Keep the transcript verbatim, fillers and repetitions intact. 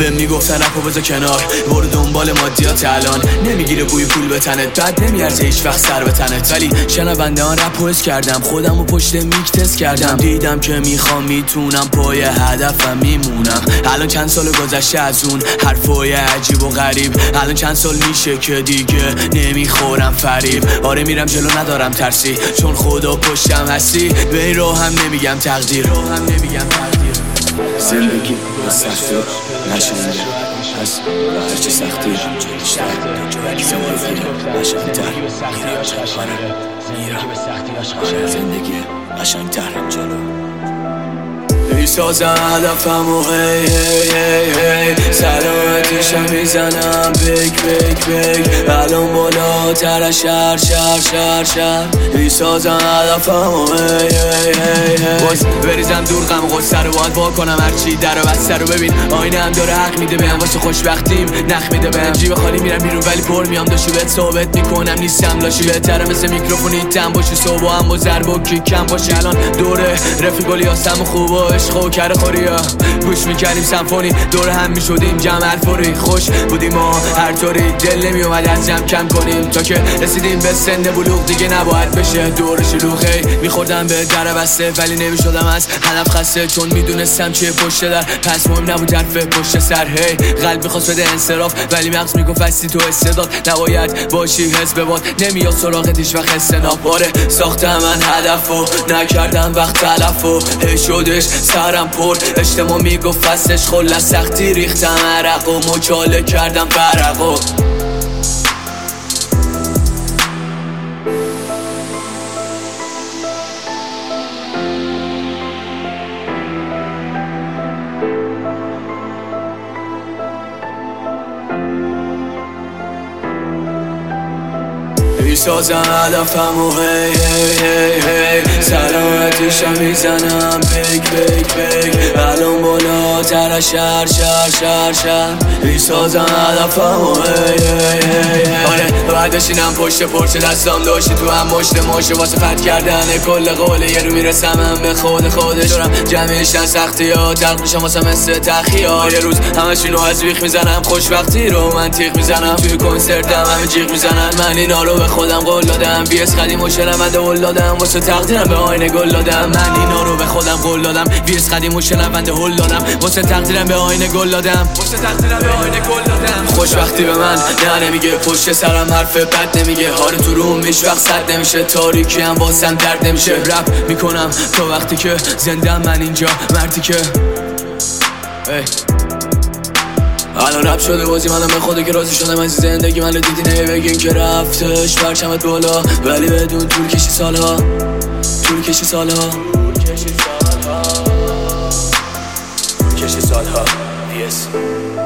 به میگفتن رپو بذار کنار، برو دنبال مادیات. الان نمیگیره بوی پول به تنت، بعد نمیارزه هیچ وقت سر به تنت. ولی شنونده ها رپو حس کردم، خودم و پشت میک تست کردم، دیدم که میخوام میتونم پای هدفم میمونم. الان چند سال گذشته از اون حرفای عجیب و غریب، الان چند سال میشه که دیگه نمیخورم فریب. آره میرم جلو ندارم ترسی، چون خدا پشتم هستی. به این راه هم نمیگم تقدیر، راه هم نمیگم تقدیر. زندگی به سختی نشنده، از هرچی سختی بیشتر. زندگی قشنگتر میرم، زندگی قشنگتر جلو. میسازم هدفم و هی هی هی هی سلامتیشم میزنم بک بک بک. الان بالاتر شهر شهر شهر شهر میسازم هدفم و هی هی هی هی باز بریزم دور غم و غصه رو باید وا کنم. هرچی در و بسته رو ببین، آینه هم داره حق میده بهم واسه خوشبختیم، نخ میده بهم. جیب خالی میرم بیرون ولی پر میام داشتی بهت ثابت میکنم نیستم لاشی. بهتره مثل میکروفونی تم باشی، صبح هم با ضرب و کیک کم باشی. الان دوره رفیقالی هستم خوب و عشق و کره خوریا، گوش میکردیم سمفونی، دور هم میشدیم جمع الفوری. خوش بودیم و هر طوری دل نمیومد از جمع کم کنیم، تا که رسیدیم به سن بلوغ دیگه نباید بشه دور شلوغی. میخوردم به در بسته ولی نمیشدم از هدف خسته، چون میدونستم چیه پشت در، پس مهم نبود حرف پشت سر. هی قلب میخواست بده انصراف ولی مغز میگفت هستی تو استعداد، نباید باشی حس به باد، نمیاد سراغت هیچ وقت استناب. آره ساختم من هدفو، نکردم وقت تلفو، هی شدش سرم پر. اجتماع میگفت فستش خل، از سختی ریختم عرق و مچاله کردم فرقو. میسازم هدفم و هی هی هی هی سلامتیشم میزنم بک بک بک. الان بالاتر شهر شهر شهر شهر میسازم هدفم و هی هی هی هی آره باید بشینم پشت پرچه دستام داشتی تو هم مشت ماشه واسه فتح کردن کل قوله. یه رو میرسم هم به خود خودش دارم جمعیشن سختی ها، تلخ میشم واسه مثل تخی ها. یه روز همشونو از بیخ میزنم، خوشبختی رو من تیغ میزنم. توی کنسرتم همه جیغ میزنن، من اینا رو به خودم قول دادم. بیس قدیم و شنونده هل دادم، واسه تقدیرم به آینه گل دادم. من اینا رو به خودم قول دادم، بیس قدیم و شنونده هل دادم، واسه تقدیرم به آینه گل دادم، واسه تقدیرم به آینه گل دادم. خوشبختی به من نه نمیگه، پشت سرم حرف بد نمیگه. حال تو روم هیچ وقت صد نمیشه، تاریکی هم واسم درد نمیشه. رپ میکنم تا وقتی که زندم من اینجا مردی که ای الان رپ شده بازی منم به خدا که راضی شدم از زندگی من. دیدی نه بگین که رفتش پرچمت بالا، ولی بدون طول کشی سالها، طول کشی سالها، طول کشی سالها، طول کشی سالها. yes.